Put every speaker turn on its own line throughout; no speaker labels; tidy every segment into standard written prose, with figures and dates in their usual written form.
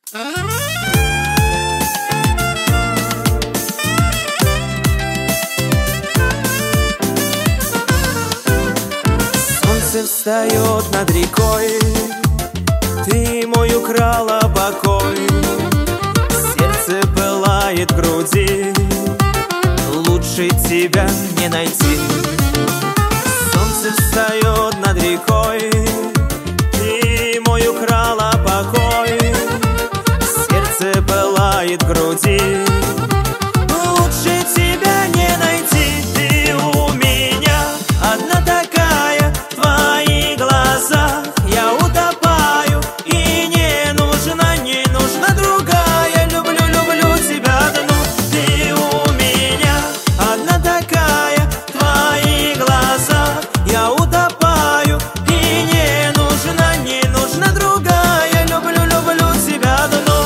Солнце встает над рекой, ты мой украла покой. Сердце пылает в груди, лучше тебя не найти. Солнце встает над рекой, ты мой украла покой. Сердце пылает в груди, лучше тебя не найти. Ты у меня одна такая, в твоих глазах я утопаю. И не нужна другая. Люблю, люблю тебя одну. Ты у меня одна такая, в твоих глазах я утопаю. И не нужна другая. Люблю, люблю тебя одну.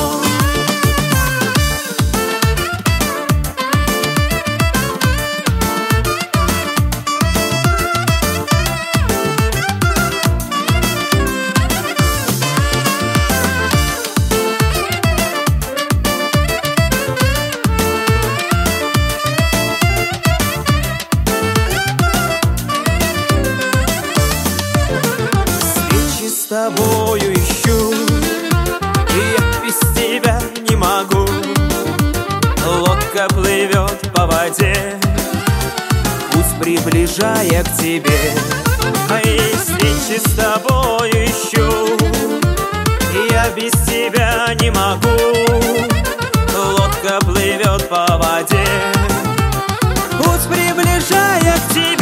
С тобою ищу, я без тебя не могу. Лодка плывет по воде, путь приближая к тебе. Мои встречи с тобою ищу, я без тебя не могу. Лодка плывет по воде, путь приближая к тебе.